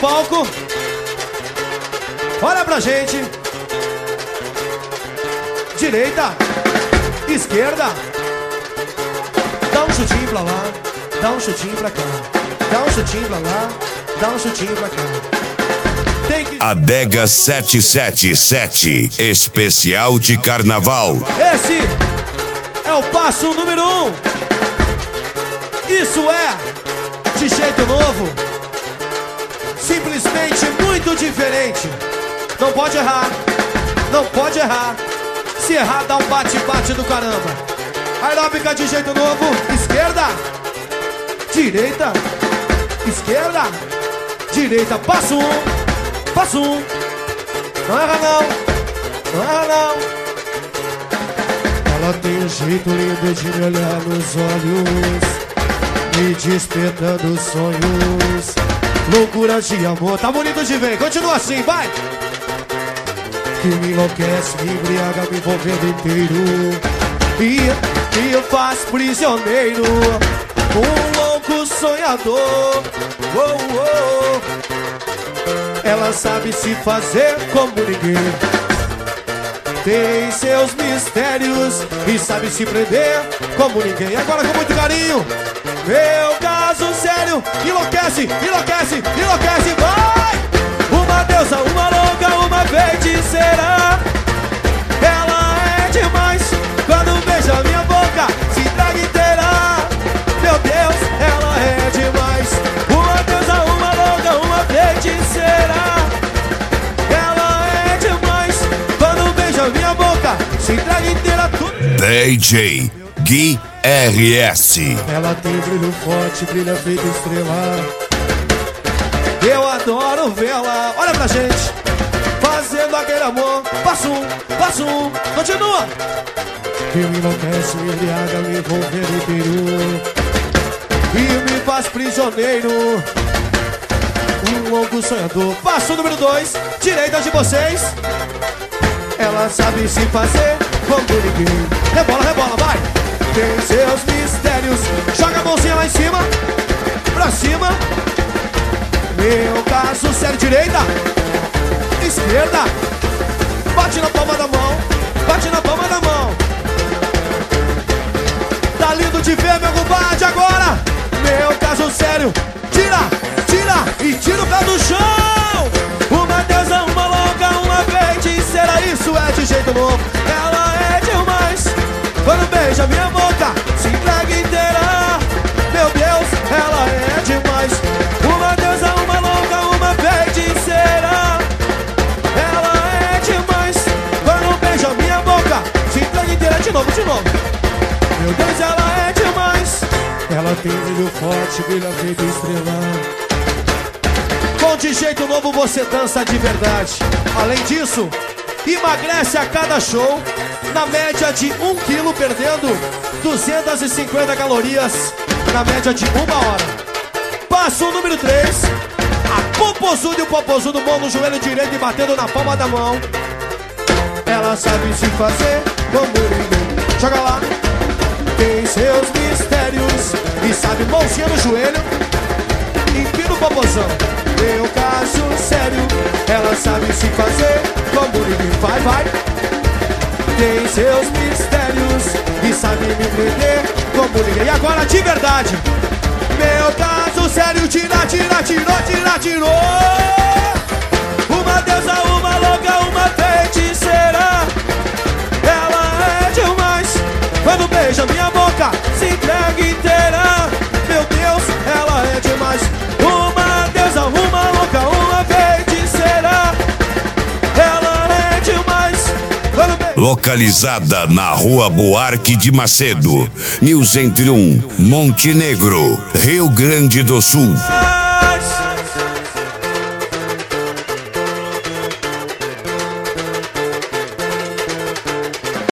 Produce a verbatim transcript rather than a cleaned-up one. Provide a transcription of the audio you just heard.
palco. Olha pra gente. Direita, esquerda. Dá um chutinho pra lá, dá um chutinho pra cá. Dá um chutinho pra lá, dá um chutinho pra cá. Tem que... Adega sete sete sete, especial de carnaval. Esse é o passo número um. Isso é de jeito novo. Simplesmente muito diferente. Não pode errar, não pode errar. Se errar, dá um bate-bate do caramba. Aeróbica de jeito novo. Esquerda, direita, esquerda, direita. Passo um, passo um. Não erra não, não erra não. Ela tem um jeito lindo de me olhar nos olhos, me despertando sonhos, loucura de amor. Tá bonito de ver, continua assim, vai. Que me enlouquece, me embriaga, me envolvendo inteiro E me faz prisioneiro, um louco sonhador. Oh, oh. Ela sabe se fazer como ninguém, tem seus mistérios e sabe se prender como ninguém. Agora com muito carinho, meu caso sério. Enlouquece, enlouquece, enlouquece, vai! Uma deusa, uma louca, uma feiticeira. Ela é demais, quando beija minha boca se entrega inteira. Meu Deus, ela é demais. Uma deusa, uma louca, uma feiticeira. Ela é demais, quando beija minha boca se entrega inteira. D J Gui R S. Ela tem brilho forte, brilha feito estrela. Eu adoro vê-la, olha pra gente, fazendo aquele amor. Passo um, passo um, continua. Que me enlouquece, me embriaga, me envolvendo inteiro e me faz prisioneiro, um louco sonhador. Passo número dois, direita de vocês. Ela sabe se fazer como ninguém. Rebola, rebola, vai. Tem seus mistérios. Joga a mãozinha lá em cima, pra cima. Meu caso sério, direita, esquerda. Bate na palma da mão, bate na palma da mão. Tá lindo de ver, meu compadre, agora. Meu caso sério, tira, tira e tira o pé do chão. Uma deusa, uma louca, uma feiticeira. Isso é de jeito novo. Ela é demais, quando beija minha boca se entrega inteira. Meu Deus, ela é demais. Uma deusa, uma louca, uma feiticeira. Ela é demais, quando beija minha boca se entrega inteira. De novo, de novo. Meu Deus, ela é demais. Ela tem brilho forte, brilha feito estrela. Com de jeito novo você dança de verdade. Além disso, emagrece a cada show na média de um quilo, perdendo duzentas e cinquenta calorias na média de uma hora. Passo número três, a popozuda e o popozudo bom no joelho direito e batendo na palma da mão. Ela sabe se fazer como ninguém. Joga lá. Tem seus mistérios e sabe mãozinha no joelho, empina o popozão. Meu caso sério, ela sabe se fazer como ninguém. Vai, vai. Tem seus mistérios e sabe me prender como ninguém. E agora de verdade, meu caso sério, tira, tira, tirou, tira, tirou. Uma deusa, uma louca, uma feiticeira. Ela é demais, quando beija minha boca se entrega inteira. Meu Deus, ela é demais. Uma deusa, uma louca, uma feiticeira. Ela é demais, quando beija... Localizada na Rua Buarque de Macedo, mil cento e um, Montenegro, Rio Grande do Sul.